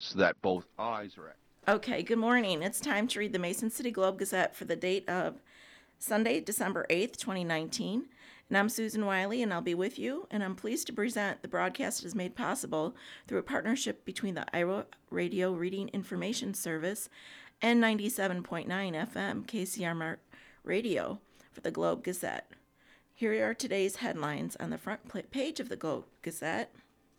so that both eyes are at. Okay, good morning. It's time to read the Mason City Globe Gazette for the date of Sunday, December 8th, 2019. And I'm Susan Wiley, and I'll be with you. And I'm pleased to present the broadcast is made possible through a partnership between the Iowa Radio Reading Information Service and 97.9 FM KCRM Radio for the Globe Gazette. Here are today's headlines on the front page of the Globe Gazette.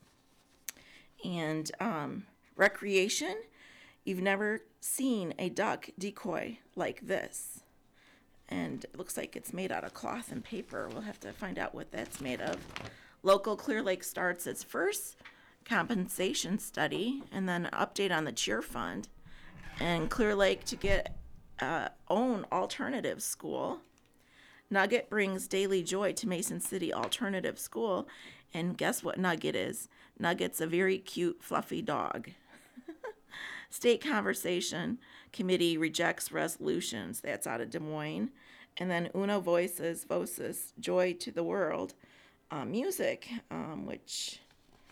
And recreation. You've never seen a duck decoy like this. And it looks like it's made out of cloth and paper. We'll have to find out what that's made of. Local Clear Lake starts its first compensation study, and then an update on the Cheer Fund. And Clear Lake to get own alternative school. Nugget brings daily joy to Mason City Alternative School. And guess what Nugget is? Nugget's a very cute, fluffy dog. State Conversation Committee rejects resolutions. That's out of Des Moines. And then Uno Voices, Joy to the World music, which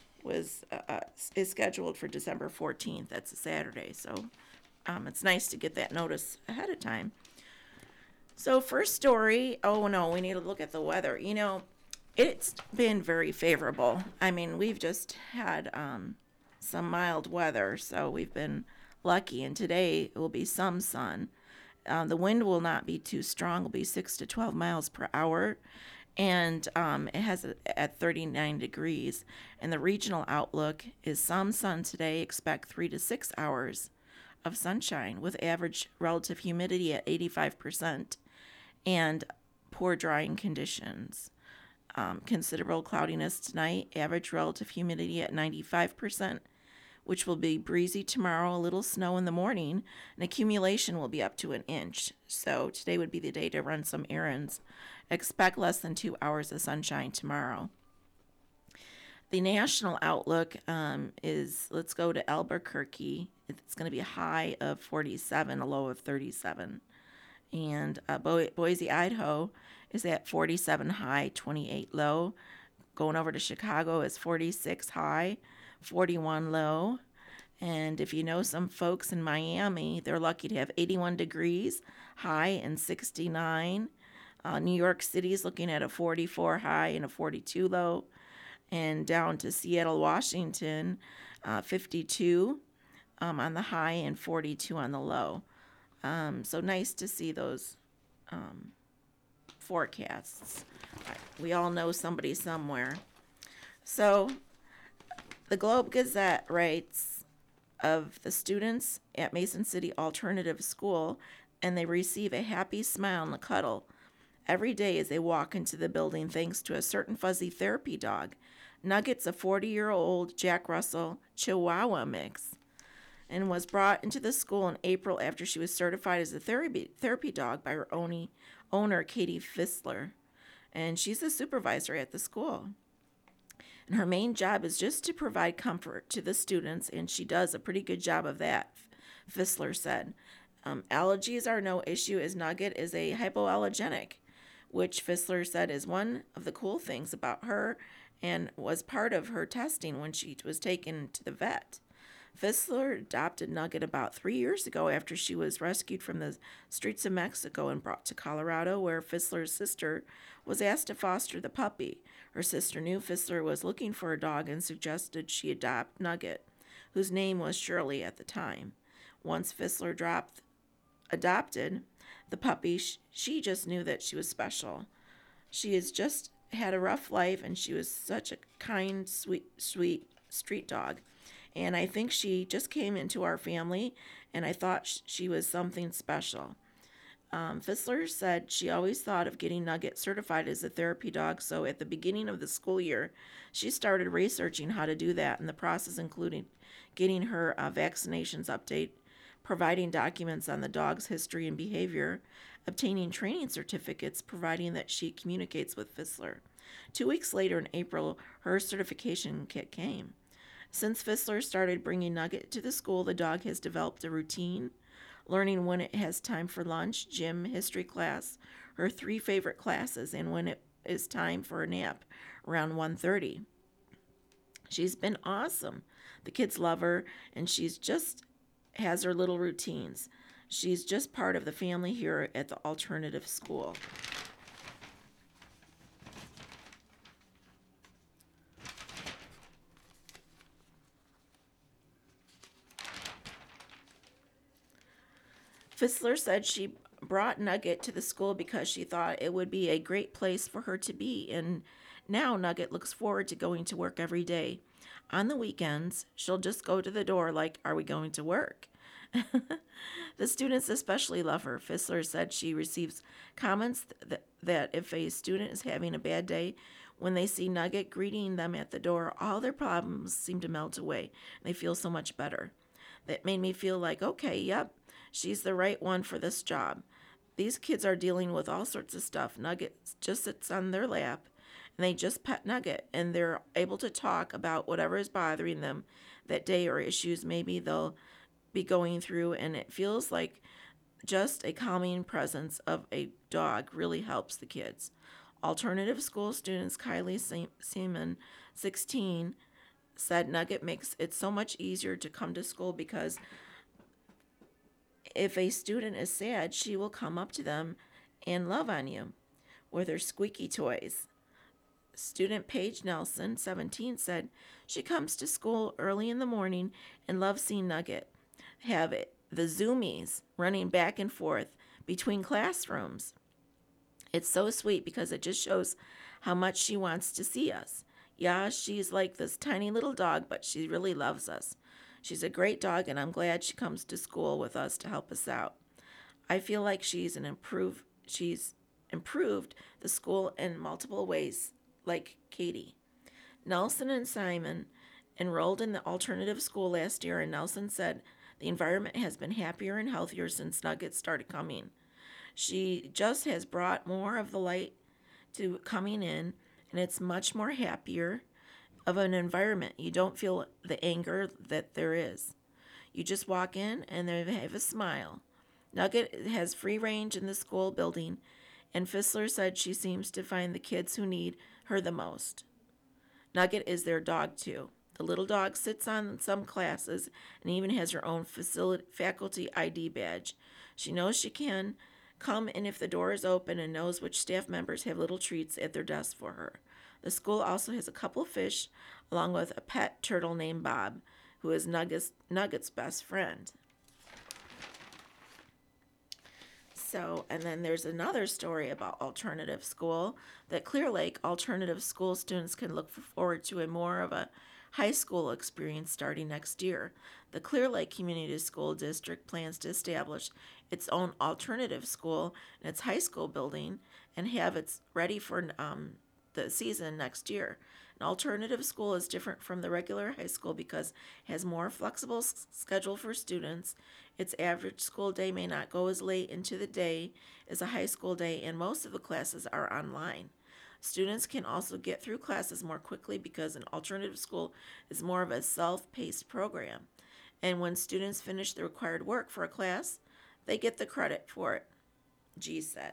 is scheduled for December 14th. That's a Saturday. So it's nice to get that notice ahead of time. So first story, we need to look at the weather. It's been very favorable. I mean, we've just had some mild weather, so we've been lucky. And today it will be some sun. The wind will not be too strong. It'll be 6 to 12 miles per hour. And it has at 39 degrees. And the regional outlook is some sun today. Expect 3 to 6 hours of sunshine with average relative humidity at 85% and poor drying conditions. Considerable cloudiness tonight, average relative humidity at 95%, which will be breezy tomorrow, a little snow in the morning, and accumulation will be up to an inch. So today would be the day to run some errands. Expect less than 2 hours of sunshine tomorrow. The national outlook is, let's go to Albuquerque. It's going to be a high of 47, a low of 37. And Boise, Idaho is at 47 high, 28 low. Going over to Chicago is 46 high, 41 low. And if you know some folks in Miami, they're lucky to have 81 degrees high and 69. New York City is looking at a 44 high and a 42 low. And down to Seattle, Washington, 52 on the high and 42 on the low. So nice to see those forecasts. We all know somebody somewhere. So the Globe Gazette writes of the students at Mason City Alternative School, and they receive a happy smile and a cuddle every day as they walk into the building thanks to a certain fuzzy therapy dog. Nugget's a 40-year-old Jack Russell Chihuahua mix and was brought into the school in April after she was certified as a therapy dog by her owner, Katie Fissler. And she's the supervisor at the school. And her main job is just to provide comfort to the students, and she does a pretty good job of that, Fissler said. Allergies are no issue as Nugget is a hypoallergenic, which Fissler said is one of the cool things about her and was part of her testing when she was taken to the vet. Fissler adopted Nugget about 3 years ago after she was rescued from the streets of Mexico and brought to Colorado, where Fissler's sister was asked to foster the puppy. Her sister knew Fissler was looking for a dog and suggested she adopt Nugget, whose name was Shirley at the time. Once Fissler adopted the puppy, she just knew that she was special. She has just had a rough life, and she was such a kind, sweet street dog. And I think she just came into our family, and I thought she was something special. Fissler said she always thought of getting Nugget certified as a therapy dog, so at the beginning of the school year, she started researching how to do that, and the process including getting her vaccinations update, providing documents on the dog's history and behavior, obtaining training certificates, providing that she communicates with Fissler. 2 weeks later in April, her certification kit came. Since Fissler started bringing Nugget to the school, the dog has developed a routine, learning when it has time for lunch, gym, history class, her 3 favorite classes, and when it is time for a nap around 1:30. She's been awesome. The kids love her, and she's just has her little routines. She's just part of the family here at the alternative school. Fissler said she brought Nugget to the school because she thought it would be a great place for her to be, and now Nugget looks forward to going to work every day. On the weekends, she'll just go to the door like, "Are we going to work?" The students especially love her. Fissler said she receives comments that if a student is having a bad day, when they see Nugget greeting them at the door, all their problems seem to melt away. They feel so much better. That made me feel like, okay, yep, she's the right one for this job. These kids are dealing with all sorts of stuff. Nugget just sits on their lap and they just pet Nugget and they're able to talk about whatever is bothering them that day or issues maybe they'll be going through, and it feels like just a calming presence of a dog really helps the kids. Alternative school students Kylie Seaman, 16, said Nugget makes it so much easier to come to school because if a student is sad, she will come up to them and love on you with her squeaky toys. Student Paige Nelson, 17, said she comes to school early in the morning and loves seeing Nugget have the zoomies running back and forth between classrooms. It's so sweet because it just shows how much she wants to see us. Yeah, she's like this tiny little dog, but she really loves us. She's a great dog, and I'm glad she comes to school with us to help us out. I feel like she's improved the school in multiple ways, like Katie. Nelson and Simon enrolled in the alternative school last year, and Nelson said the environment has been happier and healthier since Nugget started coming. She just has brought more of the light to coming in, and it's much more happier of an environment. You don't feel the anger that there is. You just walk in and they have a smile. Nugget has free range in the school building, and Fissler said she seems to find the kids who need her the most. Nugget is their dog too. The little dog sits on some classes and even has her own faculty ID badge. She knows she can come in if the door is open and knows which staff members have little treats at their desk for her. The school also has a couple of fish along with a pet turtle named Bob, who is Nugget's best friend. So, and then there's another story about alternative school, that Clear Lake alternative school students can look forward to a more of a high school experience starting next year. The Clear Lake Community School District plans to establish its own alternative school in its high school building and have it ready for the season next year. An alternative school is different from the regular high school because it has more flexible schedule for students. Its average school day may not go as late into the day as a high school day, and most of the classes are online. Students can also get through classes more quickly because an alternative school is more of a self-paced program. And when students finish the required work for a class, they get the credit for it, G said.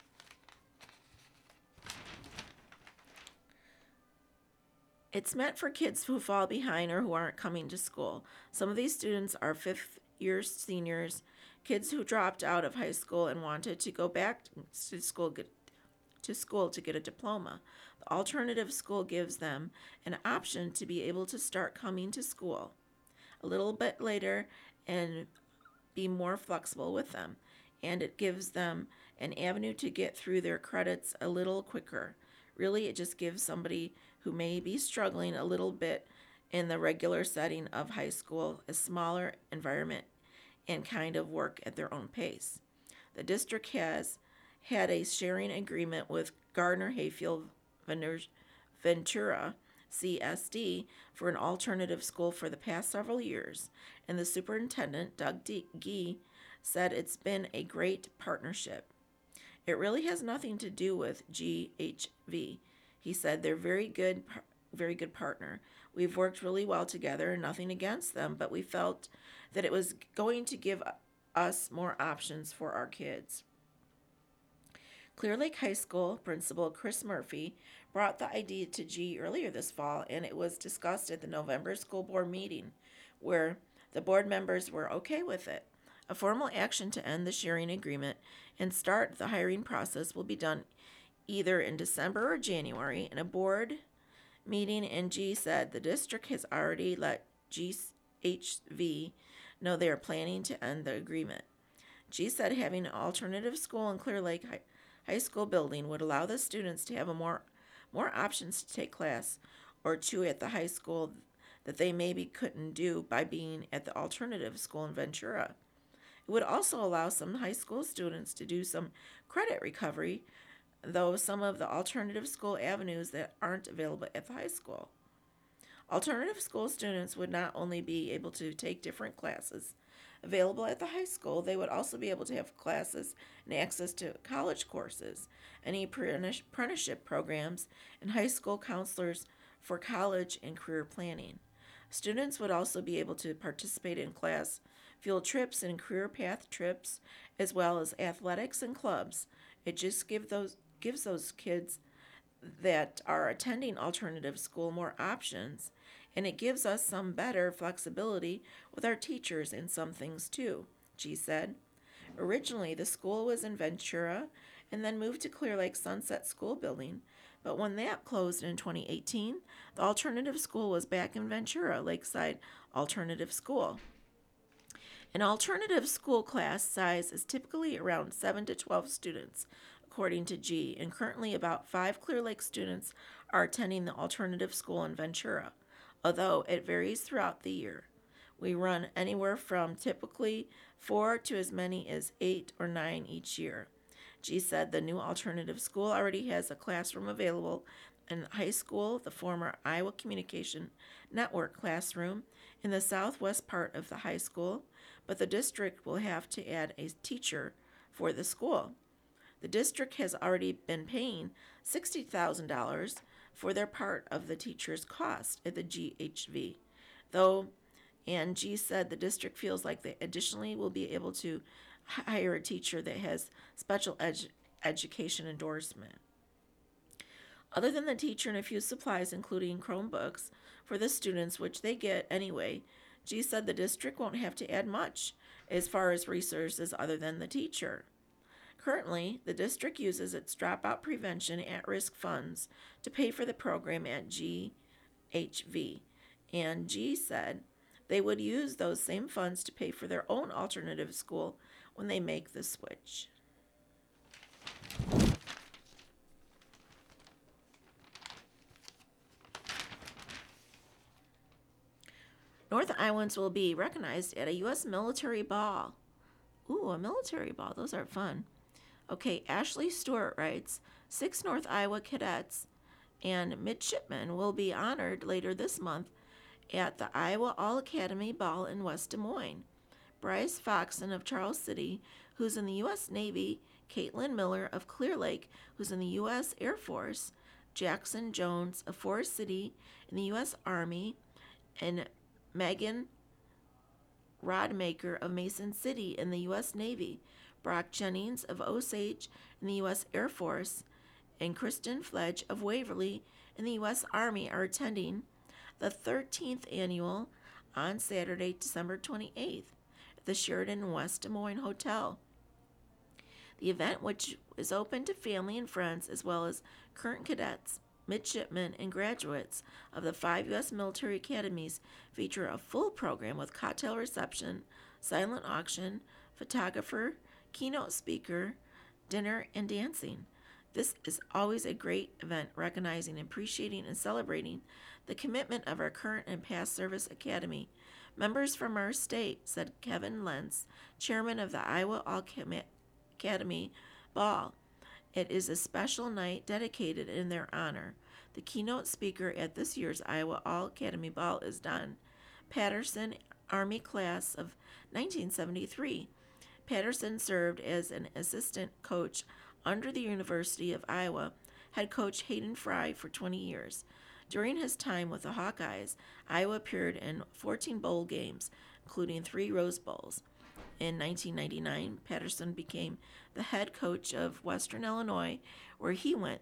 It's meant for kids who fall behind or who aren't coming to school. Some of these students are fifth-year seniors, kids who dropped out of high school and wanted to go back to school to get a diploma. The alternative school gives them an option to be able to start coming to school a little bit later and be more flexible with them. And it gives them an avenue to get through their credits a little quicker. Really, it just gives somebody who may be struggling a little bit in the regular setting of high school a smaller environment and kind of work at their own pace. The district has had a sharing agreement with Gardner Hayfield Ventura CSD for an alternative school for the past several years, and the superintendent, Doug Gee, said it's been a great partnership. It really has nothing to do with GHV. He said they're very good partner. We've worked really well together, nothing against them, but we felt that it was going to give us more options for our kids. Clear Lake High School principal Chris Murphy brought the idea to G earlier this fall, and it was discussed at the November school board meeting, where the board members were okay with it. A formal action to end the sharing agreement and start the hiring process will be done either in December or January. In a board meeting, and G said the district has already let GHV know they are planning to end the agreement. G said having an alternative school in Clear Lake High School building would allow the students to have more options to take class or two at the high school that they maybe couldn't do by being at the alternative school in Ventura. It would also allow some high school students to do some credit recovery, though some of the alternative school avenues that aren't available at the high school. Alternative school students would not only be able to take different classes available at the high school, they would also be able to have classes and access to college courses, any apprenticeship programs, and high school counselors for college and career planning. Students would also be able to participate in class field trips and career path trips, as well as athletics and clubs. It just gives those kids that are attending alternative school more options, and it gives us some better flexibility with our teachers in some things too, G said. Originally, the school was in Ventura and then moved to Clear Lake Sunset School Building, but when that closed in 2018, the alternative school was back in Ventura Lakeside Alternative School. An alternative school class size is typically around 7 to 12 students, according to G, and currently about 5 Clear Lake students are attending the alternative school in Ventura, although it varies throughout the year. We run anywhere from typically 4 to as many as 8 or 9 each year. G said the new alternative school already has a classroom available in high school, the former Iowa Communication Network classroom, in the southwest part of the high school, but the district will have to add a teacher for the school. The district has already been paying $60,000 for their part of the teacher's cost at the GHV, though, and G said the district feels like they additionally will be able to hire a teacher that has special education endorsement. Other than the teacher and a few supplies, including Chromebooks for the students, which they get anyway, G said the district won't have to add much as far as resources other than the teacher. Currently, the district uses its dropout prevention at-risk funds to pay for the program at GHV, and G said they would use those same funds to pay for their own alternative school when they make the switch. North Iowans will be recognized at a U.S. military ball. Ooh, a military ball. Those are fun. Okay, Ashley Stewart writes, 6 North Iowa cadets and midshipmen will be honored later this month at the Iowa All-Academy Ball in West Des Moines. Bryce Foxon of Charles City, who's in the U.S. Navy, Caitlin Miller of Clear Lake, who's in the U.S. Air Force, Jackson Jones of Forest City in the U.S. Army, and Megan Rodmaker of Mason City in the U.S. Navy, Brock Jennings of Osage in the U.S. Air Force, and Kristen Fledge of Waverly in the U.S. Army are attending the 13th annual on Saturday, December 28th at the Sheridan West Des Moines Hotel. The event, which is open to family and friends as well as current cadets, midshipmen, and graduates of the 5 U.S. military academies, feature a full program with cocktail reception, silent auction, photographer, keynote speaker, dinner, and dancing. This is always a great event recognizing, appreciating, and celebrating the commitment of our current and past service academy members from our state, said Kevin Lentz, chairman of the Iowa All-Academy Ball. It is a special night dedicated in their honor. The keynote speaker at this year's Iowa All-Academy Ball is Don Patterson, Army class of 1973. Patterson served as an assistant coach under the University of Iowa head coach Hayden Fry for 20 years. During his time with the Hawkeyes, Iowa appeared in 14 bowl games, including 3 Rose Bowls. In 1999, Patterson became the head coach of Western Illinois, where he went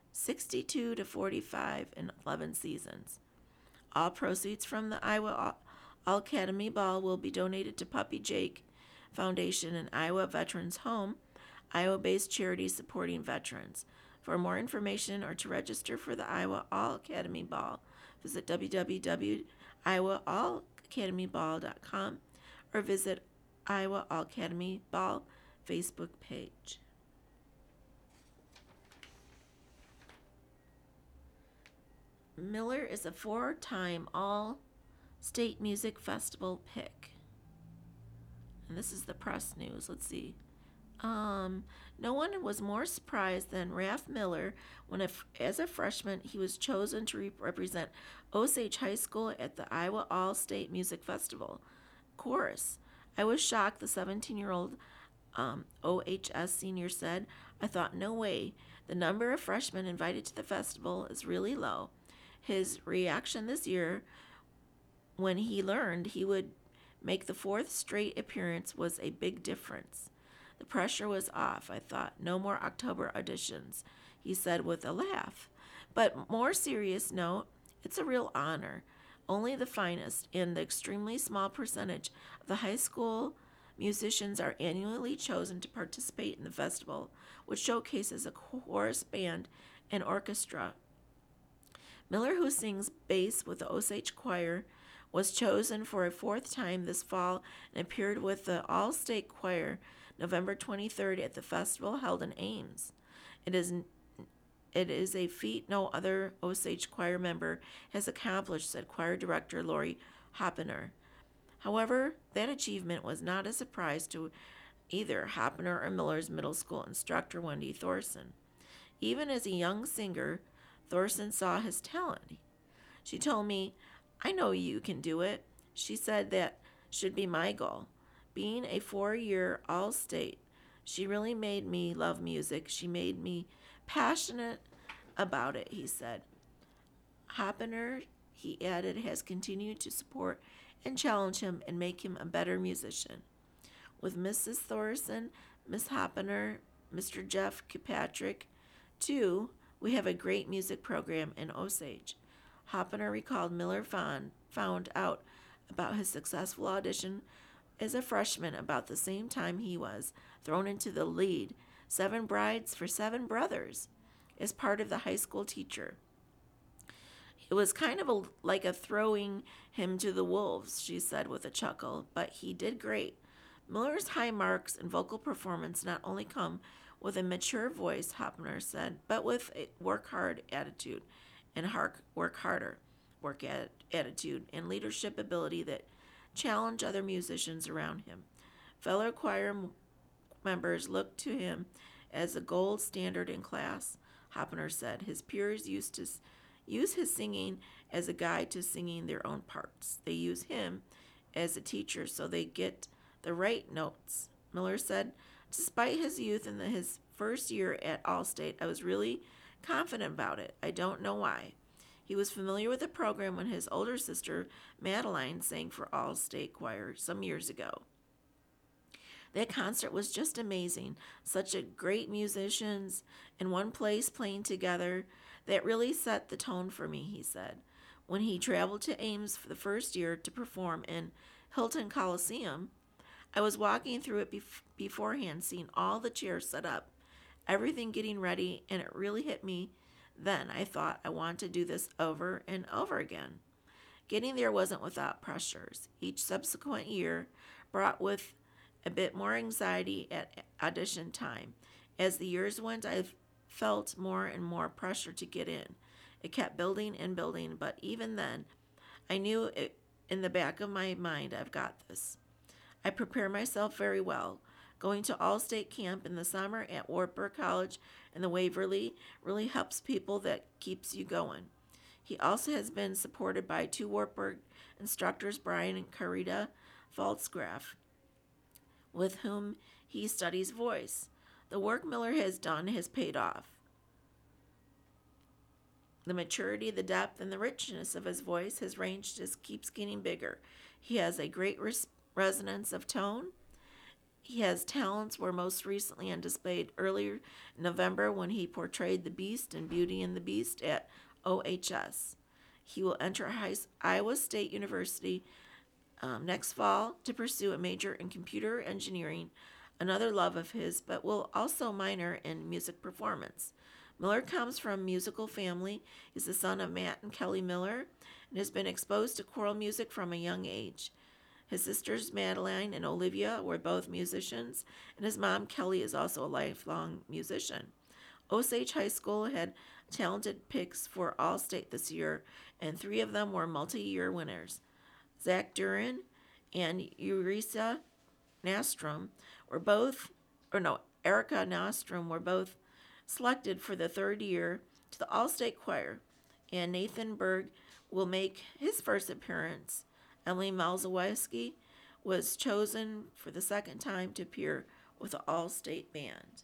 62-45 in 11 seasons. All proceeds from the Iowa All Academy Ball will be donated to Puppy Jake Foundation and Iowa Veterans Home, Iowa-based charity supporting veterans. For more information or to register for the Iowa All Academy Ball, visit www.iowaallacademyball.com or visit Iowa All Academy Ball Facebook page. Miller is a 4-time All-State Music Festival pick. And this is the press news. Let's see. No one was more surprised than Ralph Miller when, as a freshman, he was chosen to represent Osage High School at the Iowa All-State Music Festival. Chorus. I was shocked, the 17-year-old OHS senior said. I thought, no way. The number of freshmen invited to the festival is really low. His reaction this year, when he learned he would make the 4th straight appearance, was a big difference. The pressure was off. I thought, no more October auditions, he said with a laugh. But more serious note, it's a real honor. Only the finest and the extremely small percentage of the high school musicians are annually chosen to participate in the festival, which showcases a chorus band and orchestra. Miller, who sings bass with the Osage Choir, was chosen for a 4th time this fall and appeared with the All-State Choir November 23rd at the festival held in Ames. It is a feat no other Osage Choir member has accomplished, said choir director Lori Hoppener. However, that achievement was not a surprise to either Hoppener or Miller's middle school instructor, Wendy Thorson. Even as a young singer, Thorson saw his talent. She told me, I know you can do it. She said that should be my goal. Being a 4-year All-State, she really made me love music. She made me passionate about it, he said. Hoppener, he added, has continued to support and challenge him and make him a better musician. With Mrs. Thorson, Miss Hoppener, Mr. Jeff Kirkpatrick, too, we have a great music program in Osage. Hoppener recalled Miller found out about his successful audition as a freshman about the same time he was thrown into the lead, 7 Brides for 7 Brothers, as part of the high school teacher. It was kind of like a throwing him to the wolves, she said with a chuckle, but he did great. Miller's high marks and vocal performance not only come with a mature voice, Hoppener said, but with a work hard attitude and attitude and leadership ability that challenge other musicians around him. Fellow choir members looked to him as a gold standard in class, Hoppener said. His peers used to use his singing as a guide to singing their own parts. They use him as a teacher so they get the right notes. Miller said, despite his youth and his first year at All-State, I was really confident about it. I don't know why. He was familiar with the program when his older sister, Madeline, sang for All-State Choir some years ago. That concert was just amazing. Such a great musicians in one place playing together. That really set the tone for me, he said. When he traveled to Ames for the first year to perform in Hilton Coliseum, I was walking through it beforehand, seeing all the chairs set up, everything getting ready, and it really hit me. Then I thought I want to do this over and over again. Getting there wasn't without pressures. Each subsequent year brought with a bit more anxiety at audition time. As the years went, I felt more and more pressure to get in. It kept building and building, but even then, I knew it in the back of my mind, I've got this. I prepare myself very well. Going to All-State Camp in the summer at Wartburg College and the Waverly really helps people, that keeps you going. He also has been supported by 2 Wartburg instructors, Brian and Carita Faltzgraf, with whom he studies voice. The work Miller has done has paid off. The maturity, the depth, and the richness of his voice, his range just keeps getting bigger. He has a great resonance of tone, He has talents were most recently on display earlier in November when he portrayed the Beast in Beauty and the Beast at OHS. He will enter Iowa State University next fall to pursue a major in computer engineering, another love of his, but will also minor in music performance. Miller comes from a musical family. He's the son of Matt and Kelly Miller and has been exposed to choral music from a young age. His sisters Madeline and Olivia were both musicians, and his mom Kelly is also a lifelong musician. Osage High School had talented picks for All State this year, and 3 of them were multi-year winners. Zach Duran and Nastrom were both, Erica Nastrom were both selected for the 3rd year to the All-State Choir, and Nathan Berg will make his first appearance. Emily Malzawski was chosen for the 2nd time to appear with the All-State Band.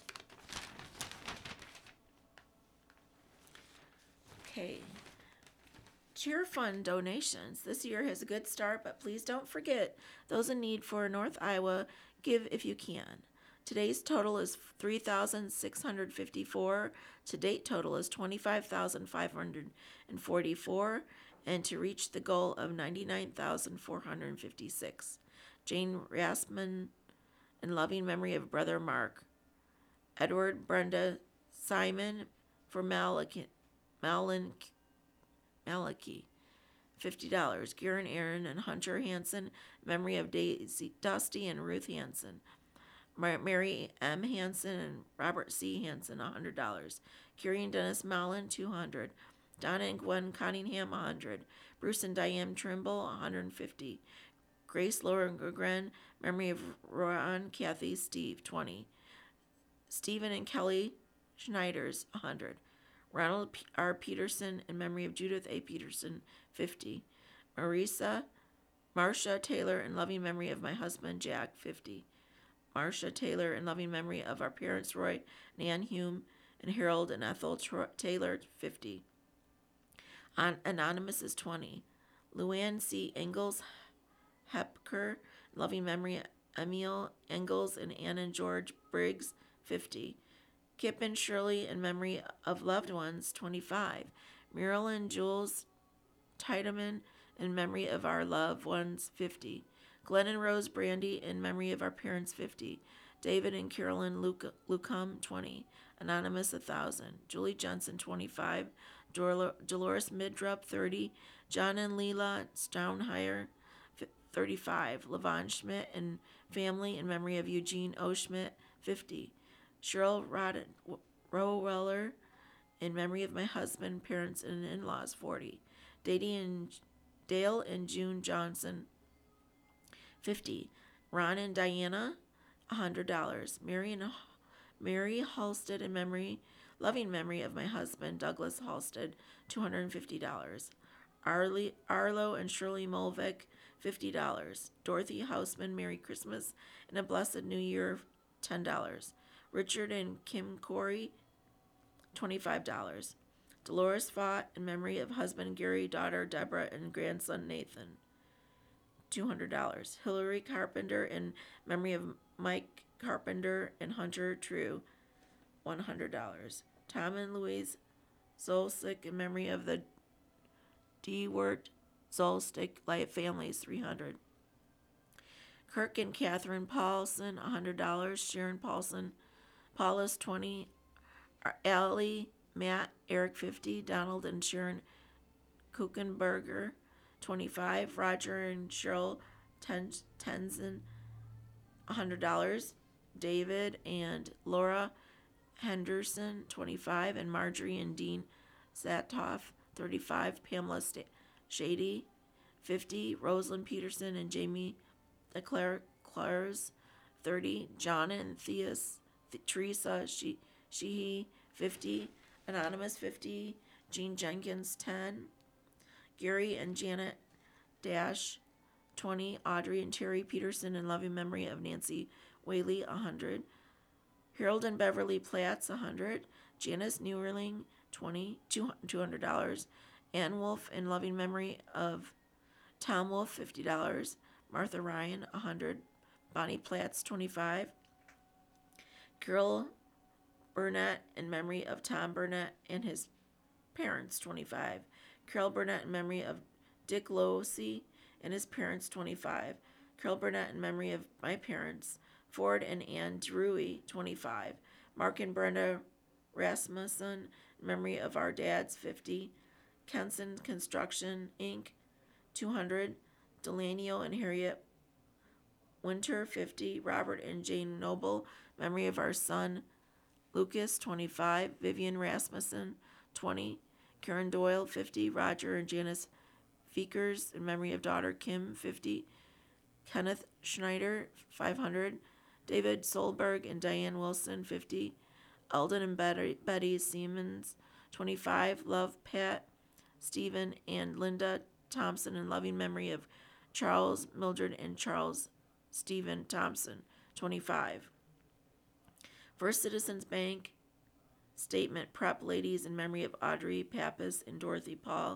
Okay. Cheer Fund donations. This year has a good start, but please don't forget those in need for North Iowa. Give if you can. Today's total is $3,654. To date total is $25,544, and to reach the goal of $99,456. Jane Rasman, in loving memory of Brother Mark. Edward Brenda Simon for Malachi, $50. Garen Aaron and Hunter Hansen, memory of Daisy Dusty and Ruth Hansen. Mary M. Hansen and Robert C. Hansen, $100. Carrie and Dennis Mallon, $200. Donna and Gwen Cunningham, $100. Bruce and Diane Trimble, $150. Grace Laura Gregren, memory of Ron, Kathy, Steve, $20. Stephen and Kelly Schneiders, $100. Ronald R. Peterson, in memory of Judith A. Peterson, $50. Marcia Taylor, in loving memory of my husband, Jack, $50. Marcia Taylor, in loving memory of our parents, Roy and Ann Hume, and Harold and Ethel Taylor, $50. Anonymous is $20. Luann C. Engels Hepker, in loving memory of Emil Engels and Ann and George Briggs, $50. Kip and Shirley, in memory of loved ones, $25. Muriel and Jules Tiedemann, in memory of our loved ones, $50. Glenn and Rose Brandy, in memory of our parents, $50. David and Carolyn Lucum, $20. Anonymous, $1,000. Julie Jensen, $25. Dolores Midrup, $30. John and Leela Stounheyer, $35. Levon Schmidt and family, in memory of Eugene O. Schmidt, $50. Cheryl Roweller, in memory of my husband, parents, and in-laws, $40. Dale and June Johnson, $50. Ron and Diana, $100. Mary Halstead, in loving memory of my husband, Douglas Halstead, $250. Arlo and Shirley Molvik, $50. Dorothy Hausman, Merry Christmas and a Blessed New Year, $10. Richard and Kim Corey, $25. Dolores Fott, in memory of husband Gary, daughter Deborah, and grandson Nathan, $200. Hillary Carpenter, in memory of Mike Carpenter and Hunter True, $100. Tom and Louise Zolcic, in memory of the Dewart Zolcic families, $300. Kirk and Catherine Paulson, $100. Sharon Paulus, $20. Allie, Matt, Eric, $50. Donald and Sharon Kuchenberger, $25. Roger and Cheryl Tenzin, $100. David and Laura Henderson, $25. And Marjorie and Dean Zatoff, $35. Pamela Shady, $50. Rosalind Peterson and Jamie Clares, $30. John and Teresa Sheehy, $50. Anonymous, $50. Jean Jenkins, $10. Gary and Janet Dash, $20. Audrey and Terry Peterson, in loving memory of Nancy Whaley, $100. Harold and Beverly Platts, $100. Janice Newerling, $200. Ann Wolf, in loving memory of Tom Wolf, $50. Martha Ryan, $100. Bonnie Platts, 25. Carol Burnett in memory of Tom Burnett and his parents, 25. Carol Burnett in memory of Dick Losey and his parents, 25. Carol Burnett in memory of my parents, Ford and Ann Drewy, 25. Mark and Brenda Rasmussen in memory of our dads, 50. Kenson Construction, Inc., 200. Delanio and Harriet Winter, 50. Robert and Jane Noble, memory of our son, Lucas, 25. Vivian Rasmussen, 20. Karen Doyle, 50. Roger and Janice Feekers, in memory of daughter Kim, 50. Kenneth Schneider, 500. David Solberg and Diane Wilson, 50. Eldon and Betty Siemens, 25. Love Pat, Stephen and Linda Thompson, in loving memory of Charles, Mildred, and Charles Stephen Thompson, 25. First Citizens Bank Statement Prep Ladies in memory of Audrey Pappas and Dorothy Paul,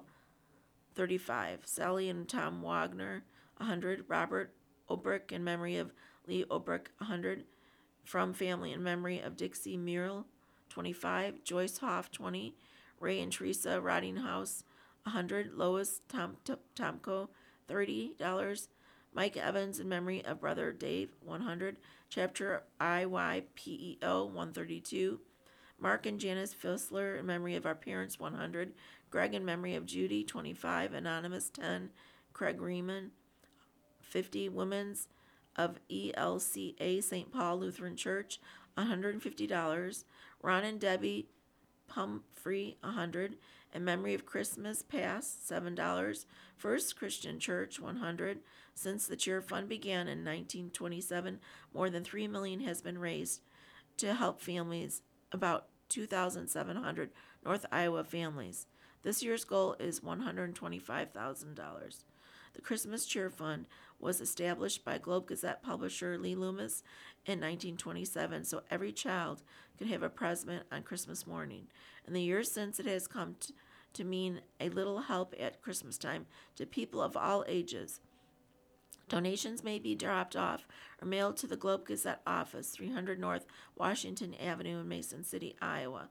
35. Sally and Tom Wagner, 100. Robert Obrick in memory of Lee Obrick, 100. From Family in memory of Dixie Muriel, 25. Joyce Hoff, 20. Ray and Teresa Rottinghouse, 100. Lois Tomko, $30. Mike Evans in memory of Brother Dave, 100. Chapter IYPEO, 132. Mark and Janice Fissler in memory of our parents, 100. Greg in memory of Judy, 25. Anonymous, 10. Craig Riemann, 50. Women's of ELCA St. Paul Lutheran Church, $150. Ron and Debbie Pumphrey, 100. In memory of Christmas Past, $7. First Christian Church, 100. Since the Cheer Fund began in 1927, more than $3 million has been raised to help families, about 2,700 North Iowa families. This year's goal is $125,000. The Christmas Cheer Fund was established by Globe Gazette publisher Lee Loomis in 1927 so every child could have a present on Christmas morning. In the years since, it has come to mean a little help at Christmas time to people of all ages. Donations may be dropped off or mailed to the Globe Gazette office, 300 North Washington Avenue in Mason City, Iowa,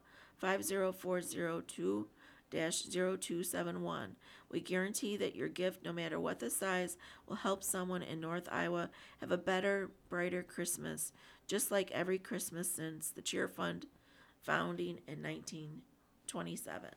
50402-0271. We guarantee that your gift, no matter what the size, will help someone in North Iowa have a better, brighter Christmas, just like every Christmas since the Cheer Fund founding in 1927.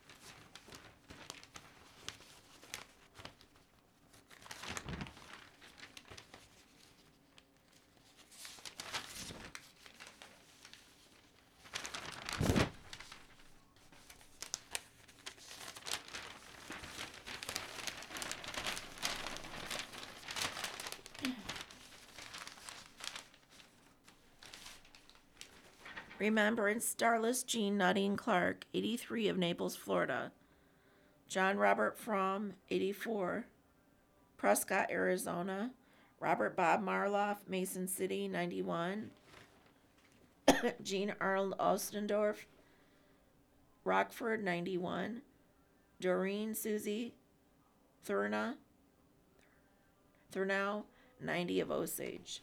Remembrance Starless Jean Nutting Clark, 83, of Naples, Florida. John Robert Fromm, 84, Prescott, Arizona. Robert Bob Marloff, Mason City, 91. Jean Arnold Ostendorf, Rockford, 91. Doreen Susie Thurnow, 90, of Osage.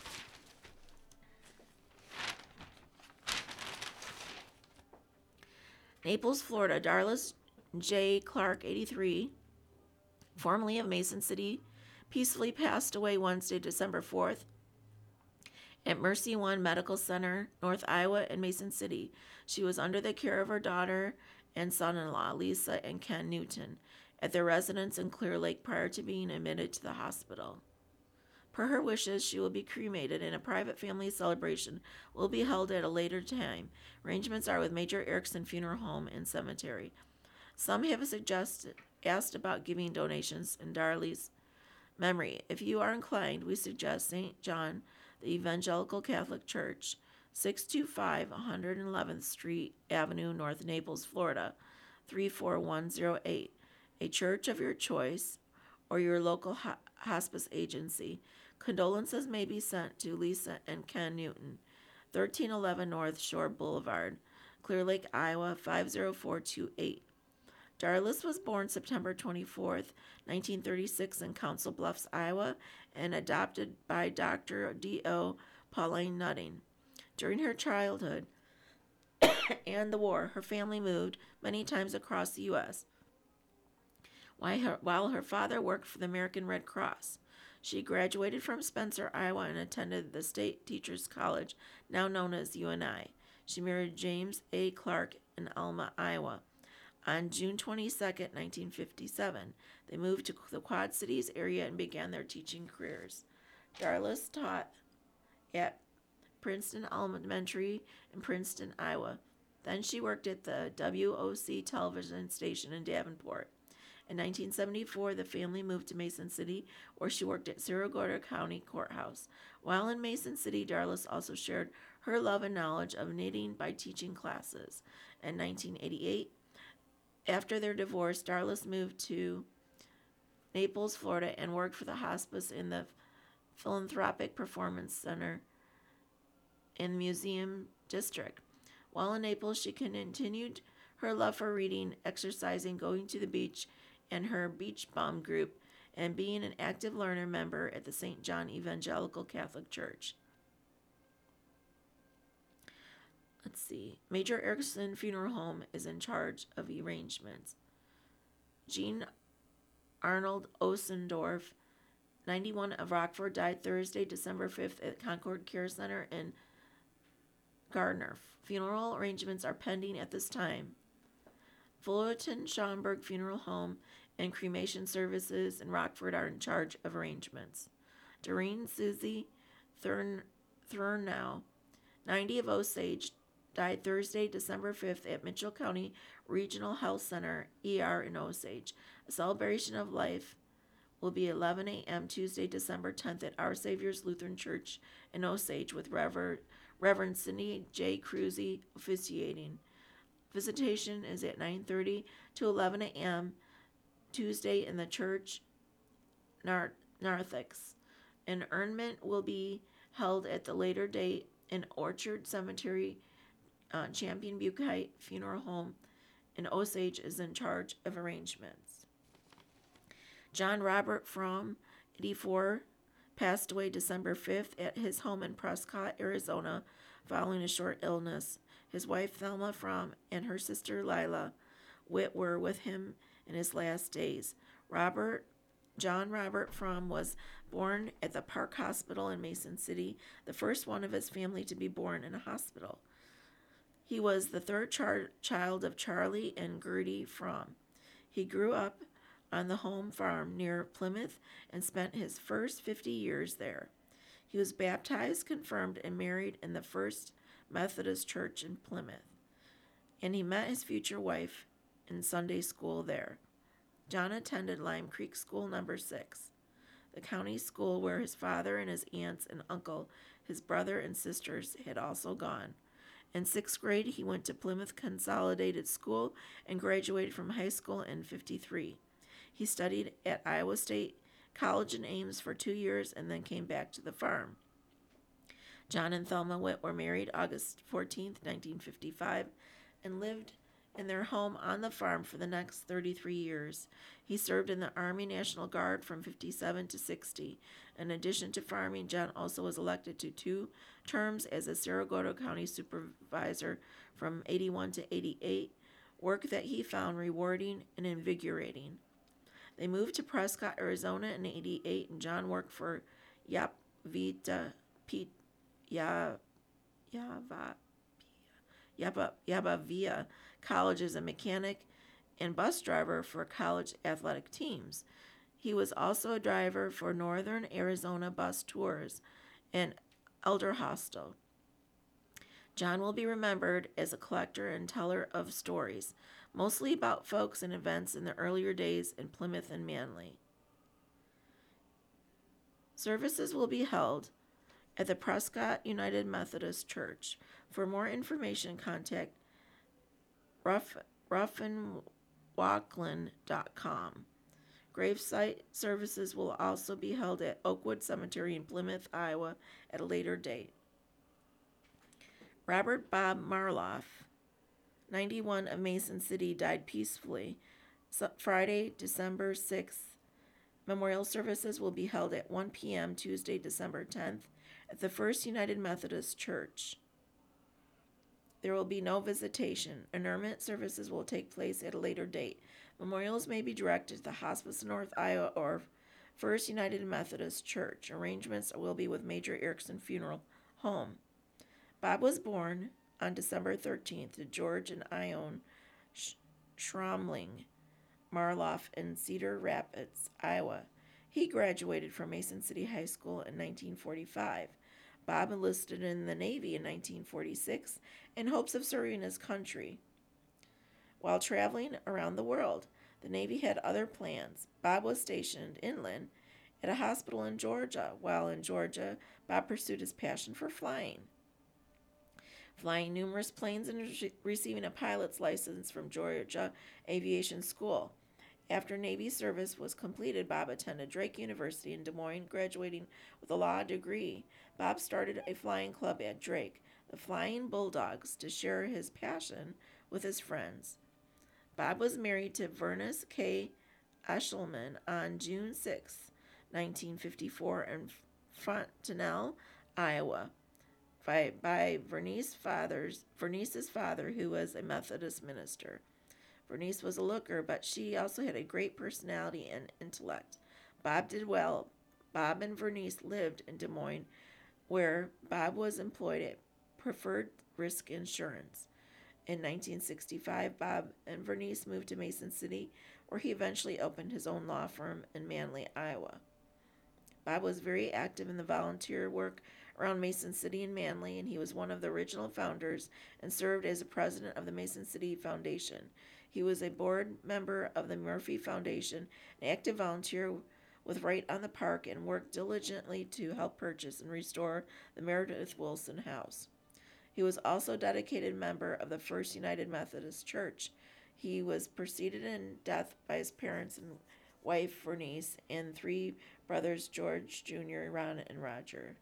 Naples, Florida. Darlis J. Clark, 83, formerly of Mason City, peacefully passed away Wednesday, December 4th, at Mercy One Medical Center, North Iowa and Mason City. She was under the care of her daughter and son-in-law, Lisa and Ken Newton, at their residence in Clear Lake prior to being admitted to the hospital. Per her wishes, she will be cremated, and a private family celebration will be held at a later time. Arrangements are with Major Erickson Funeral Home and Cemetery. Some have asked about giving donations in Darley's memory. If you are inclined, we suggest St. John, the Evangelical Catholic Church, 625 111th Street Avenue, North Naples, Florida, 34108. A church of your choice or your local hospice agency. Condolences may be sent to Lisa and Ken Newton, 1311 North Shore Boulevard, Clear Lake, Iowa, 50428. Darlis was born September 24th, 1936 in Council Bluffs, Iowa, and adopted by Dr. D.O. Pauline Nutting. During her childhood and the war, her family moved many times across the U.S. While her father worked for the American Red Cross. She graduated from Spencer, Iowa, and attended the State Teachers College, now known as UNI. She married James A. Clark in Alma, Iowa. On June 22, 1957, they moved to the Quad Cities area and began their teaching careers. Darlis taught at Princeton Elementary in Princeton, Iowa. Then she worked at the WOC television station in Davenport. In 1974, the family moved to Mason City, where she worked at Cerro Gordo County Courthouse. While in Mason City, Darlis also shared her love and knowledge of knitting by teaching classes. In 1988, after their divorce, Darlis moved to Naples, Florida, and worked for the hospice in the Philanthropic Performance Center in the Museum District. While in Naples, she continued her love for reading, exercising, going to the beach, and her Beach Bum group, and being an active learner member at the St. John Evangelical Catholic Church. Let's see. Major Erickson Funeral Home is in charge of arrangements. Jean Arnold Osendorf, 91, of Rockford, died Thursday, December 5th at Concord Care Center in Gardner. Funeral arrangements are pending at this time. Fullerton Schomburg Funeral Home and cremation services in Rockford are in charge of arrangements. Doreen Susie Thurnow, 90, of Osage, died Thursday, December 5th at Mitchell County Regional Health Center, ER, in Osage. A celebration of life will be 11 a.m. Tuesday, December 10th at Our Savior's Lutheran Church in Osage with Reverend Cindy J. Cruzy officiating. Visitation is at 9:30 to 11 a.m. Tuesday in the church narthex. An urnment will be held at the later date in Orchard Cemetery. Champion Buchheit Funeral Home in Osage is in charge of arrangements. John Robert Fromm, 84, passed away December 5th at his home in Prescott, Arizona, following a short illness. His wife Thelma Fromm and her sister Lila Witt were with him in his last days. John Robert Fromm was born at the Park Hospital in Mason City, the first one of his family to be born in a hospital. He was the third child of Charlie and Gertie Fromm. He grew up on the home farm near Plymouth and spent his first 50 years there. He was baptized, confirmed, and married in the First Methodist Church in Plymouth, and he met his future wife in Sunday school there. John attended Lime Creek School No. 6, the county school where his father and his aunts and uncle, his brother and sisters had also gone. In 6th grade, he went to Plymouth Consolidated School and graduated from high school in '53. He studied at Iowa State College in Ames for 2 years and then came back to the farm. John and Thelma Witt were married August 14, 1955, and lived in their home on the farm for the next 33 years. He served in the Army National Guard from '57 to '60. In addition to farming, John also was elected to 2 terms as a Cerro Gordo County Supervisor from '81 to '88, work that he found rewarding and invigorating. They moved to Prescott, Arizona in '88, and John worked for Yabavia College as a mechanic and bus driver for college athletic teams. He was also a driver for Northern Arizona Bus Tours and Elder Hostel. John will be remembered as a collector and teller of stories, mostly about folks and events in the earlier days in Plymouth and Manly. Services will be held at the Prescott United Methodist Church. For more information, contact ruffinwalklin.com. Gravesite services will also be held at Oakwood Cemetery in Plymouth, Iowa at a later date. Robert Bob Marloff, 91, of Mason City, died peacefully Friday, December 6th. Memorial services will be held at 1 p.m. Tuesday, December 10th at the First United Methodist Church. There will be no visitation. Interment services will take place at a later date. Memorials may be directed to the Hospice of North Iowa or First United Methodist Church. Arrangements will be with Major Erickson Funeral Home. Bob was born on December 13th to George and Ione Schramling Marloff in Cedar Rapids, Iowa. He graduated from Mason City High School in 1945. Bob enlisted in the Navy in 1946 in hopes of serving his country. While traveling around the world, the Navy had other plans. Bob was stationed inland at a hospital in Georgia. While in Georgia, Bob pursued his passion for flying. Flying numerous planes and receiving a pilot's license from Georgia Aviation School. After Navy service was completed, Bob attended Drake University in Des Moines, graduating with a law degree. Bob started a flying club at Drake, the Flying Bulldogs, to share his passion with his friends. Bob was married to Vernice K. Eshelman on June 6, 1954, in Fontanelle, Iowa, by Vernice's father, who was a Methodist minister. Vernice was a looker, but she also had a great personality and intellect. Bob did well. Bob and Vernice lived in Des Moines, where Bob was employed at Preferred Risk Insurance. In 1965, Bob and Vernice moved to Mason City, where he eventually opened his own law firm in Manly, Iowa. Bob was very active in the volunteer work around Mason City and Manly, and he was one of the original founders and served as the president of the Mason City Foundation. He was a board member of the Murphy Foundation, an active volunteer with Right on the Park, and worked diligently to help purchase and restore the Meredith Wilson House. He was also a dedicated member of the First United Methodist Church. He was preceded in death by his parents and wife, Vernice, and three brothers, George Jr., Ron, and Roger.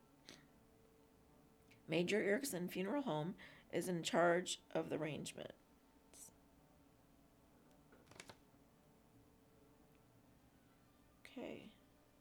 Major Erickson Funeral Home is in charge of the arrangements. Okay.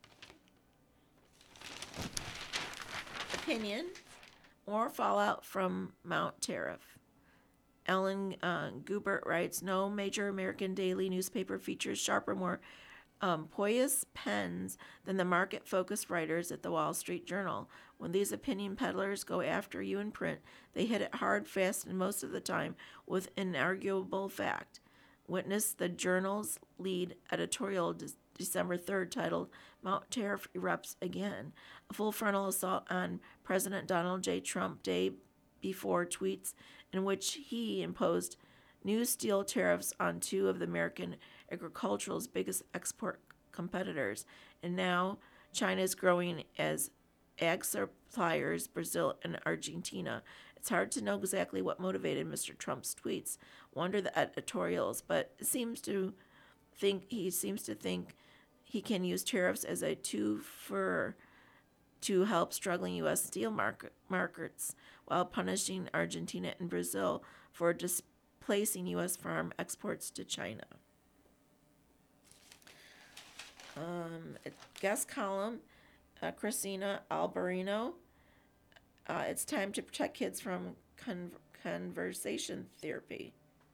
Opinion. More fallout from Mount Tariff. Ellen Gubert writes, no major American daily newspaper features sharper, more poised pens than the market-focused writers at the Wall Street Journal. When these opinion peddlers go after you in print, they hit it hard, fast, and most of the time with inarguable fact. Witness the Journal's lead editorial December 3rd, titled Mount Tariff Erupts Again, a full frontal assault on President Donald J. Trump day before tweets in which he imposed new steel tariffs on two of the American agricultural's biggest export competitors, and now China is growing as ag suppliers, Brazil and Argentina. It's hard to know exactly what motivated Mr. Trump's tweets. Wonder the editorials, but he seems to think he can use tariffs as a tool to help struggling U.S. steel markets while punishing Argentina and Brazil for displacing U.S. farm exports to China. Guest column, Christina Alberino. It's time to protect kids from conversation therapy.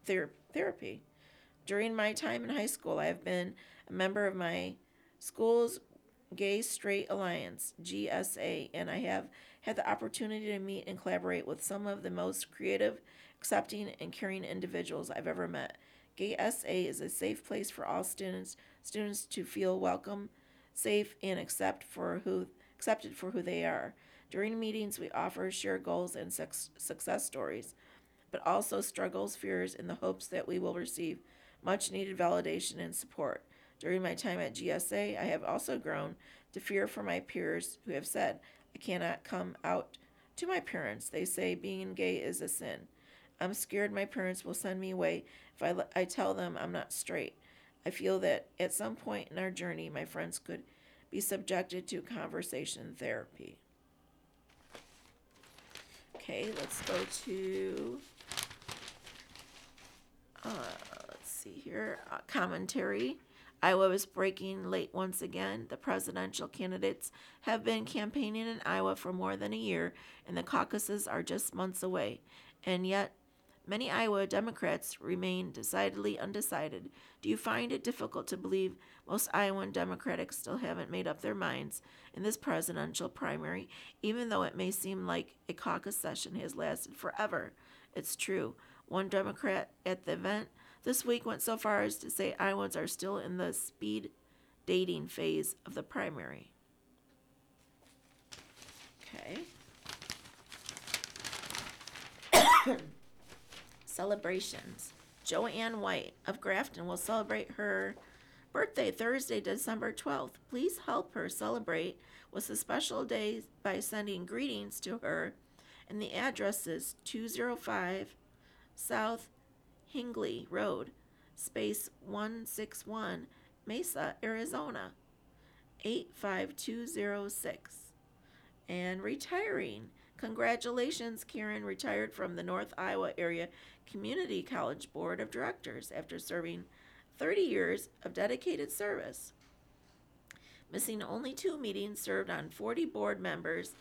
During my time in high school, I have been a member of my school's Gay Straight Alliance, GSA, and I have had the opportunity to meet and collaborate with some of the most creative, accepting, and caring individuals I've ever met. Gay SA is a safe place for all students to feel welcome, safe, and accepted for who they are. During meetings, we offer shared goals and success stories, but also struggles, fears, in the hopes that we will receive much needed validation and support. During my time at GSA, I have also grown to fear for my peers who have said, I cannot come out to my parents. They say being gay is a sin. I'm scared my parents will send me away if I tell them I'm not straight. I feel that at some point in our journey, my friends could be subjected to conversation therapy. Okay, let's go to, let's see here. Commentary. Iowa is breaking late once again. The presidential candidates have been campaigning in Iowa for more than a year, and the caucuses are just months away. And yet, many Iowa Democrats remain decidedly undecided. Do you find it difficult to believe most Iowan Democrats still haven't made up their minds in this presidential primary, even though it may seem like a caucus session has lasted forever? It's true. One Democrat at the event this week went so far as to say Iowans are still in the speed dating phase of the primary. Okay. Celebrations. Joanne White of Grafton will celebrate her birthday Thursday, December 12th. Please help her celebrate with a special day by sending greetings to her, and the address is 205 South Hingley Road, space 161, Mesa, Arizona, 85206. And retiring. Congratulations, Karen retired from the North Iowa Area Community College Board of Directors after serving 30 years of dedicated service. Missing only 2 meetings, served on 40 board members,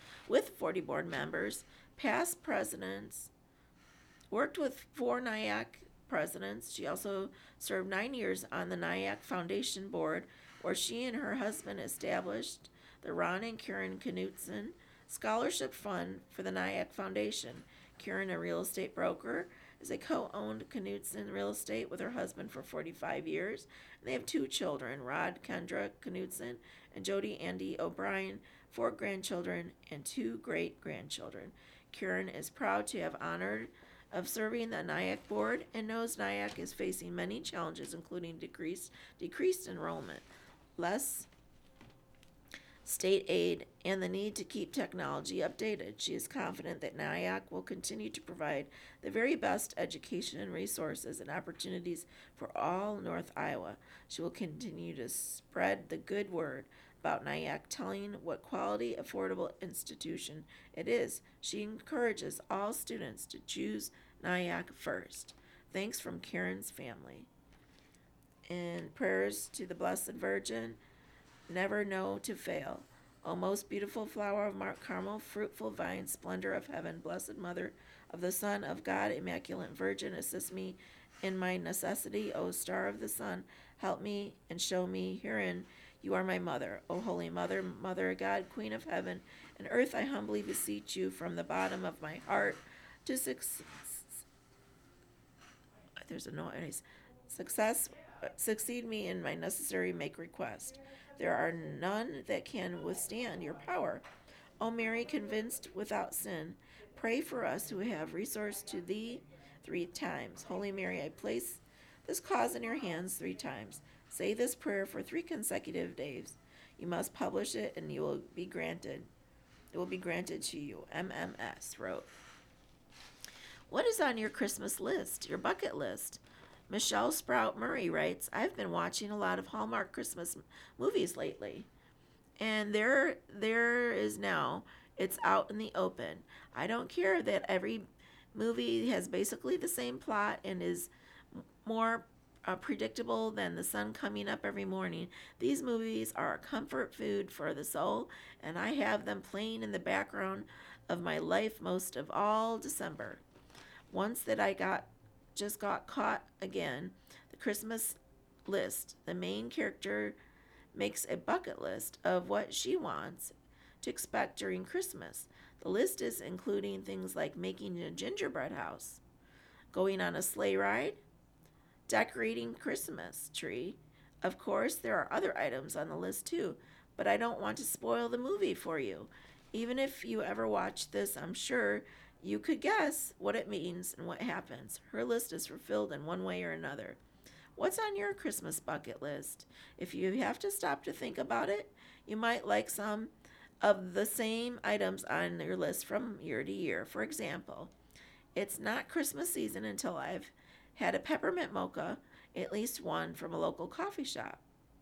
past presidents, worked with 4 NIAC presidents. She also served 9 years on the NIAC Foundation Board, where she and her husband established the Ron and Karen Knutson Scholarship Fund for the NIAC Foundation. Karen, a real estate broker, is a co-owned Knutson Real Estate with her husband for 45 years. And they have 2 children, Rod Kendra Knutson and Jody Andy O'Brien, 4 grandchildren and 2 great-grandchildren. Karen is proud to have honored of serving the NIAC board and knows NIAC is facing many challenges, including decreased enrollment, less state aid, and the need to keep technology updated. She is confident that NIAC will continue to provide the very best education and resources and opportunities for all North Iowa. She will continue to spread the good word about NIAC, telling what quality, affordable institution it is. She encourages all students to choose NIAC first. Thanks from Karen's family. And prayers to the Blessed Virgin, never know to fail. O most beautiful flower of Mount Carmel, fruitful vine, splendor of heaven, blessed mother of the Son of God, immaculate virgin, assist me in my necessity. O star of the sun, help me and show me herein you are my mother. O holy mother, mother of God, queen of heaven and earth, I humbly beseech you from the bottom of my heart to succeed me in my necessary make request. There are none that can withstand your power. O Mary, convinced without sin, pray for us who have recourse to thee 3 times. Holy Mary, I place this cause in your hands 3 times. Say this prayer for 3 consecutive days. You must publish it and you will be granted. It will be granted to you. MMS wrote. What is on your Christmas list, your bucket list? Michelle Sprout Murray writes, I've been watching a lot of Hallmark Christmas movies lately. And there is now, it's out in the open. I don't care that every movie has basically the same plot and is more predictable than the sun coming up every morning. These movies are a comfort food for the soul, and I have them playing in the background of my life most of all December. Once that I got caught again, the Christmas list. The main character makes a bucket list of what she wants to expect during Christmas. The list is including things like making a gingerbread house, going on a sleigh ride, decorating Christmas tree. Of course, there are other items on the list too, but I don't want to spoil the movie for you. Even if you ever watch this, I'm sure you could guess what it means and what happens. Her list is fulfilled in one way or another. What's on your Christmas bucket list? If you have to stop to think about it, you might like some of the same items on your list from year to year. For example, it's not Christmas season until I've had a peppermint mocha, at least one from a local coffee shop.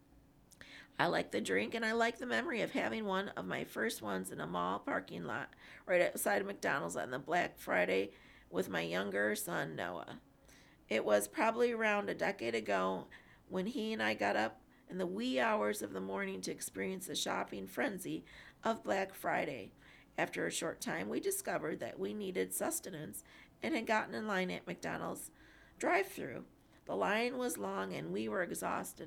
I like the drink, and I like the memory of having one of my first ones in a mall parking lot right outside of McDonald's on the Black Friday with my younger son, Noah. It was probably around a decade ago when he and I got up in the wee hours of the morning to experience the shopping frenzy of Black Friday. After a short time, we discovered that we needed sustenance and had gotten in line at McDonald's drive-through. The line was long and we were exhausted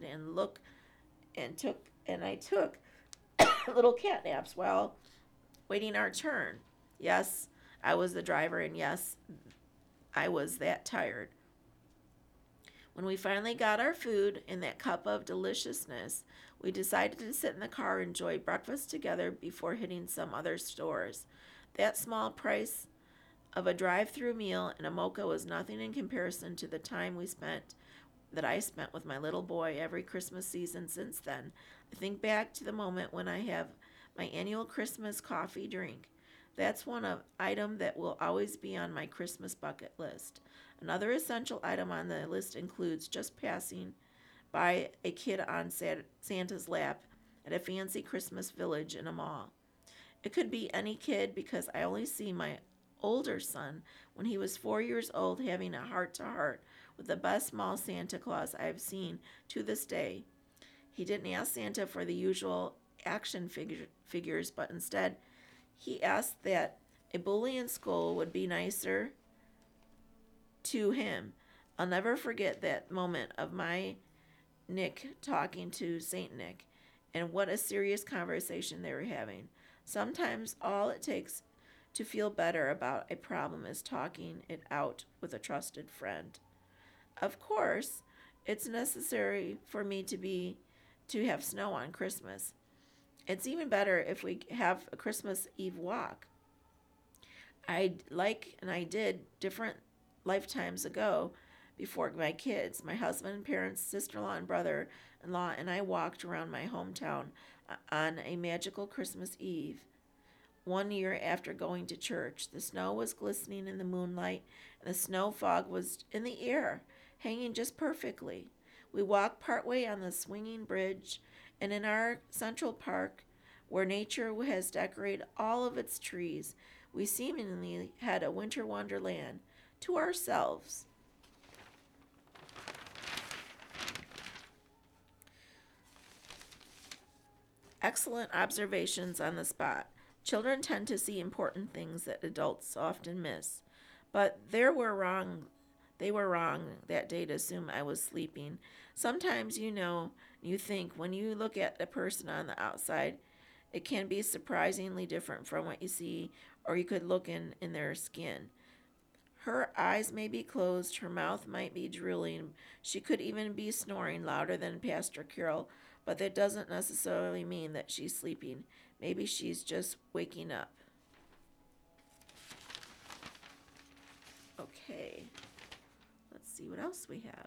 and I took little cat naps while waiting our turn. Yes, I was the driver and yes, I was that tired. When we finally got our food and that cup of deliciousness, we decided to sit in the car and enjoy breakfast together before hitting some other stores. That small price of a drive-through meal and a mocha was nothing in comparison to the time I spent with my little boy every Christmas season since then. I think back to the moment when I have my annual Christmas coffee drink. That's item that will always be on my Christmas bucket list. Another essential item on the list includes just passing by a kid on Santa's lap at a fancy Christmas village in a mall. It could be any kid because I only see my older son when he was 4 years old having a heart to heart with the best small Santa Claus I have seen to this day. He didn't ask Santa for the usual figures, but instead he asked that a bully in school would be nicer to him. I'll never forget that moment of my Nick talking to Saint Nick and what a serious conversation they were having. Sometimes all it takes to feel better about a problem is talking it out with a trusted friend. Of course, it's necessary for me to have snow on Christmas. It's even better if we have a Christmas Eve walk. I did different lifetimes ago before my kids. My husband, parents, sister-in-law, and brother-in-law and I walked around my hometown on a magical Christmas Eve. One year after going to church, the snow was glistening in the moonlight, and the snow fog was in the air, hanging just perfectly. We walked partway on the swinging bridge, and in our central park, where nature has decorated all of its trees, we seemingly had a winter wonderland to ourselves. Excellent observations on the spot. Children tend to see important things that adults often miss. But they were wrong that day to assume I was sleeping. Sometimes you think when you look at a person on the outside, it can be surprisingly different from what you see, or you could look in their skin. Her eyes may be closed, her mouth might be drooling, she could even be snoring louder than Pastor Carol, but that doesn't necessarily mean that she's sleeping. Maybe she's just waking up. Okay, let's see what else we have.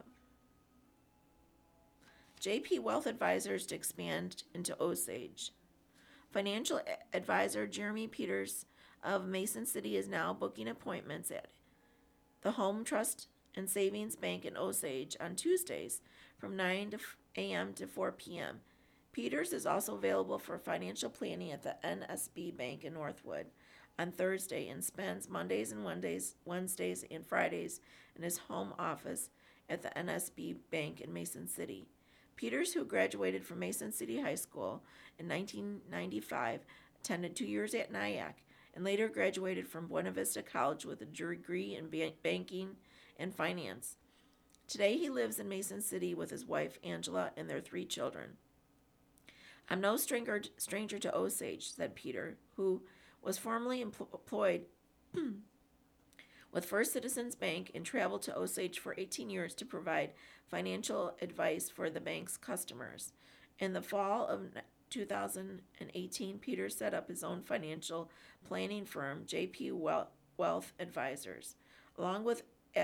JP Wealth Advisors to expand into Osage. Financial advisor Jeremy Peters of Mason City is now booking appointments at the Home Trust and Savings Bank in Osage on Tuesdays from 9 a.m. to 4 p.m. Peters is also available for financial planning at the NSB Bank in Northwood on Thursday and spends Mondays and Wednesdays and Fridays in his home office at the NSB Bank in Mason City. Peters, who graduated from Mason City High School in 1995, attended 2 years at NIAC and later graduated from Buena Vista College with a degree in banking and finance. Today he lives in Mason City with his wife Angela and their 3 children. I'm no stranger to Osage, said Peter, who was formerly employed with First Citizens Bank and traveled to Osage for 18 years to provide financial advice for the bank's customers. In the fall of 2018, Peter set up his own financial planning firm, JP Wealth Advisors, along with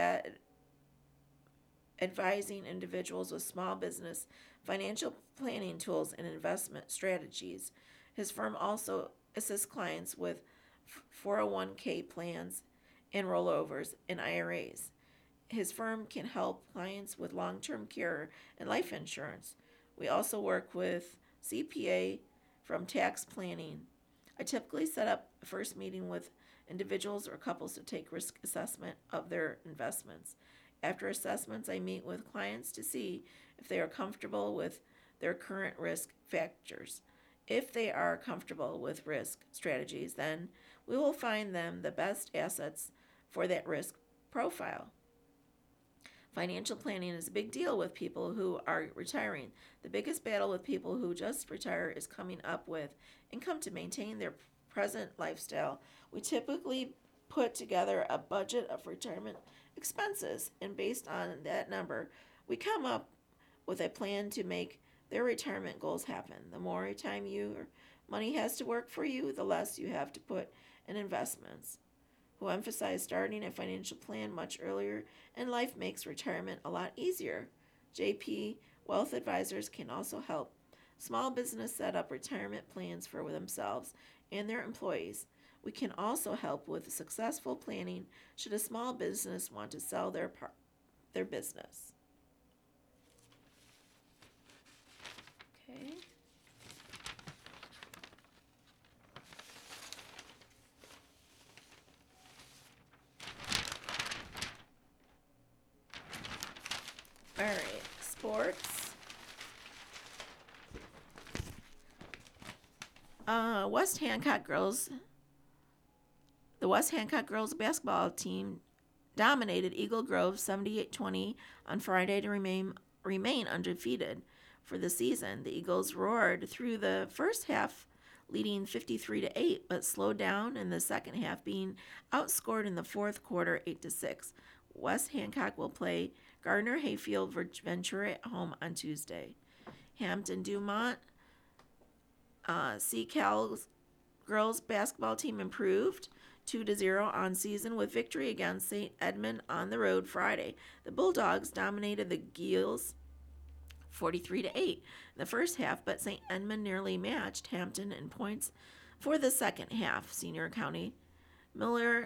advising individuals with small business financial planning tools and investment strategies. His firm also assists clients with 401k plans and rollovers and IRAs. His firm can help clients with long-term care and life insurance. We also work with CPA from tax planning. I typically set up a first meeting with individuals or couples to take risk assessment of their investments. After assessments, I meet with clients to see if they are comfortable with their current risk factors. If they are comfortable with risk strategies, then we will find them the best assets for that risk profile. Financial planning is a big deal with people who are retiring. The biggest battle with people who just retire is coming up with income to maintain their present lifestyle. We typically put together a budget of retirement expenses, and based on that number, we come up with a plan to make their retirement goals happen. The more time your money has to work for you, the less you have to put in investments. Who emphasize starting a financial plan much earlier in life makes retirement a lot easier. JP Wealth Advisors can also help small business set up retirement plans for themselves and their employees. We can also help with successful planning should a small business want to sell their business. Okay. All right, sports. West Hancock girls. The West Hancock girls basketball team dominated Eagle Grove 78-20 on Friday to remain undefeated for the season. The Eagles roared through the first half, leading 53-8, but slowed down in the second half, being outscored in the fourth quarter 8-6. West Hancock will play Gardner Hayfield Ventura at home on Tuesday. Hampton Dumont CCal's girls basketball team improved 2-0 on season with victory against St. Edmund on the road Friday. The Bulldogs dominated the Geels 43-8 in the first half, but St. Edmund nearly matched Hampton in points for the second half. Senior Courtney Miller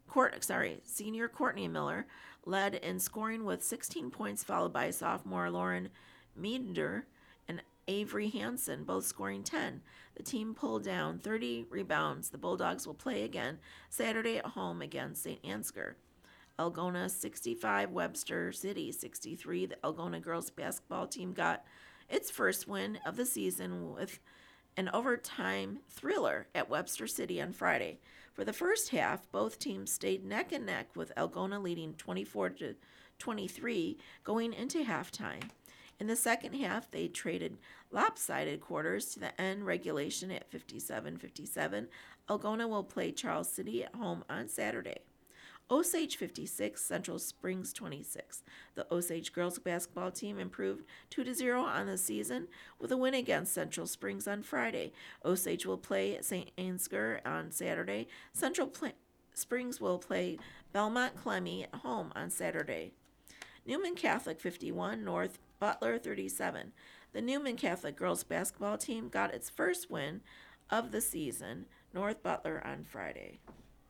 led in scoring with 16 points, followed by sophomore Lauren Meander and Avery Hansen, both scoring 10. The team pulled down 30 rebounds. The Bulldogs will play again Saturday at home against St. Ansgar. Algona 65, Webster City 63. The Algona girls basketball team got its first win of the season with an overtime thriller at Webster City on Friday. For the first half, both teams stayed neck and neck, with Algona leading 24-23 going into halftime. In the second half, they traded lopsided quarters to the end regulation at 57-57. Algona will play Charles City at home on Saturday. Osage 56, Central Springs 26. The Osage girls basketball team improved 2-0 on the season with a win against Central Springs on Friday. Osage will play at St. Ansgar on Saturday. Springs will play Belmont Clemmy at home on Saturday. Newman Catholic 51, North Butler 37. The Newman Catholic girls basketball team got its first win of the season, North Butler on Friday.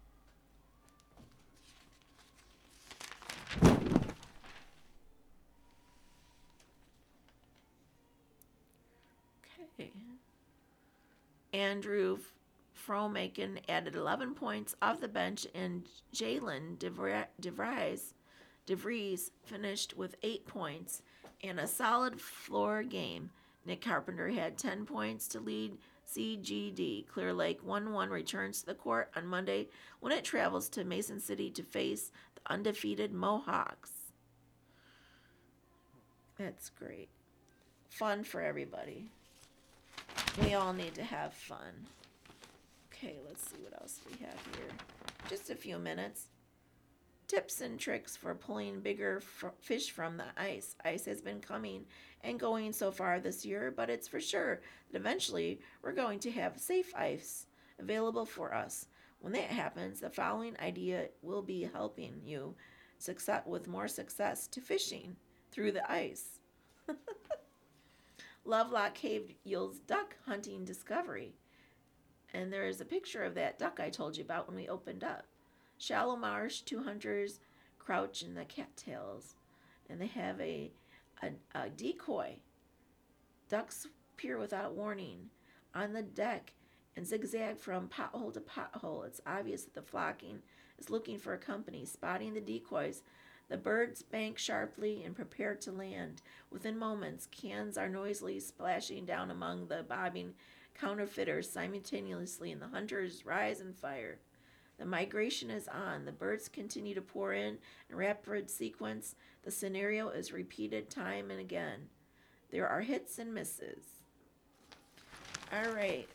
Okay. Andrew Fromakin added 11 points off the bench, and Jalen DeVries finished with 8 points and a solid floor game. Nick Carpenter had 10 points to lead CGD. Clear Lake 1-1 returns to the court on Monday when it travels to Mason City to face the undefeated Mohawks. That's great. Fun for everybody. We all need to have fun. Okay, let's see what else we have here. Just a few minutes. Tips and tricks for pulling bigger fish from the ice. Ice has been coming and going so far this year, but it's for sure that eventually we're going to have safe ice available for us. When that happens, the following idea will be helping you with more success to fishing through the ice. Lovelock Cave yields duck hunting discovery. And there is a picture of that duck I told you about when we opened up. Shallow marsh, 2 hunters crouch in the cattails, and they have a decoy. Ducks appear without warning on the deck and zigzag from pothole to pothole. It's obvious that the flocking is looking for a company. Spotting the decoys, The birds bank sharply and prepare to land. Within moments, cans are noisily splashing down among the bobbing counterfeiters simultaneously, and the hunters rise and fire. The migration is on. The birds continue to pour in rapid sequence. The scenario is repeated time and again. There are hits and misses. All right.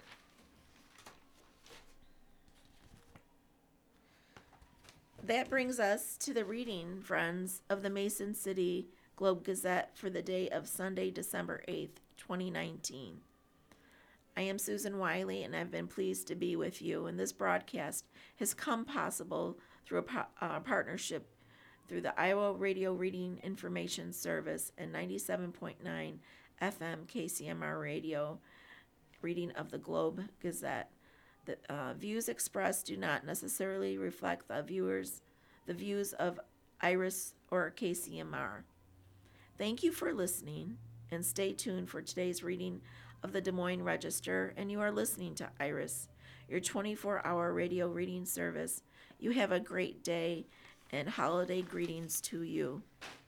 That brings us to the reading, friends, of the Mason City Globe Gazette for the day of Sunday, December 8th, 2019. I am Susan Wiley, and I've been pleased to be with you. And this broadcast has come possible through a partnership through the Iowa Radio Reading Information Service and 97.9 FM KCMR Radio, reading of the Globe Gazette. The views expressed do not necessarily reflect the views of IRIS or KCMR. Thank you for listening, and stay tuned for today's reading of the Des Moines Register. And you are listening to IRIS, your 24-hour radio reading service. You have a great day, and holiday greetings to you.